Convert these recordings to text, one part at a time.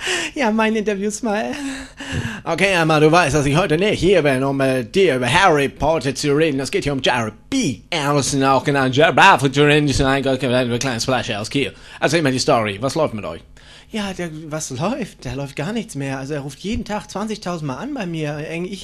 Ja, mein Interview-Smile. Okay, Emma, du weißt, dass ich heute nicht hier bin, um mit dir über Harry Potter zu reden. Es geht hier um Jerry B. Anderson, auch genannt Jerry Buffett, ein kleines Fleisch aus Kiel. Erzähl mir die Story. Was läuft mit euch? Ja, was läuft? Da läuft gar nichts mehr. Also er ruft jeden Tag 20.000 Mal an bei mir.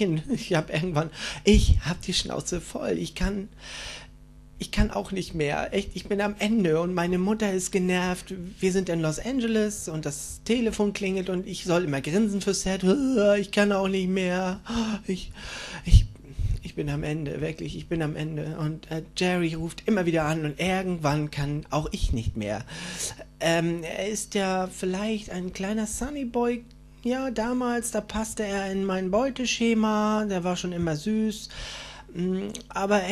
Ich hab die Schnauze voll. Ich kann auch nicht mehr. Echt, ich bin am Ende und meine Mutter ist genervt. Wir sind in Los Angeles und das Telefon klingelt und ich soll immer grinsen fürs Set. Ich kann auch nicht mehr. Ich, ich, ich bin am Ende, wirklich, ich bin am Ende. Und Jerry ruft immer wieder an und irgendwann kann auch ich nicht mehr. Er ist ja vielleicht ein kleiner Sunnyboy. Ja, damals, da passte er in mein Beuteschema. Der war schon immer süß. Aber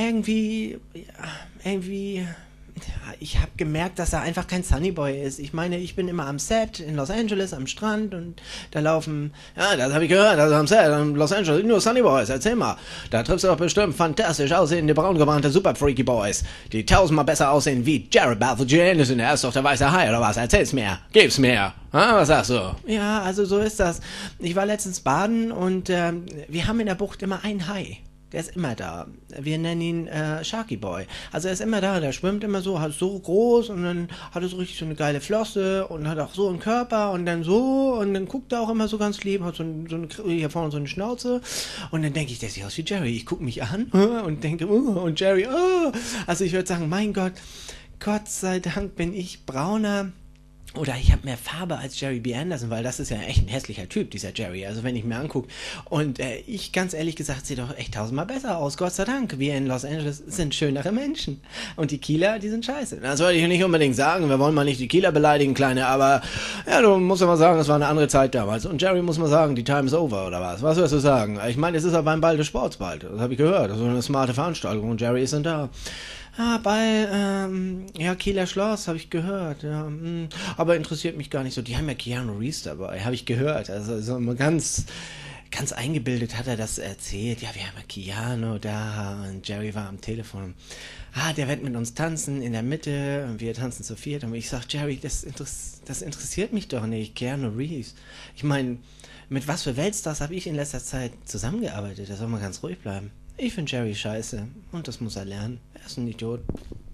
ich habe gemerkt, dass er einfach kein Sunnyboy ist. Ich meine, ich bin immer am Set in Los Angeles, am Strand und da laufen, ja, das habe ich gehört, also am Set in Los Angeles, nur Sunnyboys, erzähl mal. Da triffst du doch bestimmt fantastisch aussehende, braungebrannte Super-Freaky Boys, die tausendmal besser aussehen wie Jared Balfour-Anderson, er ist doch der weiße Hai, oder was? Erzähl's mir, gib's mir. Was sagst du? Ja, also so ist das. Ich war letztens baden und wir haben in der Bucht immer einen Hai. Der ist immer da. Wir nennen ihn Sharky Boy. Also er ist immer da, der schwimmt immer so, hat so groß und dann hat er so richtig so eine geile Flosse und hat auch so einen Körper und dann so und dann guckt er auch immer so ganz lieb, hat hier vorne so eine Schnauze und dann denke ich, der sieht aus wie Jerry. Ich gucke mich an und denke, und Jerry, also ich würde sagen, mein Gott, Gott sei Dank bin ich brauner. Oder ich habe mehr Farbe als Jerry B. Anderson, weil das ist ja echt ein hässlicher Typ, dieser Jerry. Also wenn ich mir angucke. Und ich, ganz ehrlich gesagt, sehe doch echt tausendmal besser aus. Gott sei Dank. Wir in Los Angeles sind schönere Menschen. Und die Kieler, die sind scheiße. Das wollte ich nicht unbedingt sagen. Wir wollen mal nicht die Kieler beleidigen, Kleine. Aber ja, du musst ja mal sagen, es war eine andere Zeit damals. Und Jerry muss mal sagen, die time is over, oder was? Was wirst du sagen? Ich meine, es ist aber ein Ball des Sports bald. Das habe ich gehört. Das ist eine smarte Veranstaltung. Und Jerry ist dann da. Ja, Kieler Schloss, habe ich gehört, ja. Aber interessiert mich gar nicht so. Die haben ja Keanu Reeves dabei, habe ich gehört. Also so ganz eingebildet hat er das erzählt. Ja, wir haben ja Keanu da und Jerry war am Telefon. Der wird mit uns tanzen in der Mitte und wir tanzen zu viert. Und ich sag, Jerry, das interessiert mich doch nicht, Keanu Reeves. Ich meine, mit was für Weltstars habe ich in letzter Zeit zusammengearbeitet? Da soll man ganz ruhig bleiben. Ich finde Jerry scheiße und das muss er lernen. Er ist ein Idiot.